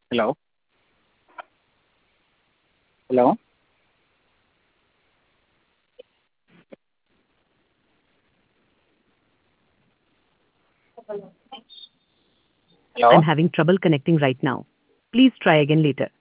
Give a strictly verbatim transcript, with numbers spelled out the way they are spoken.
Hello? Hello? I'm Hello? having trouble connecting right now. Please try again later.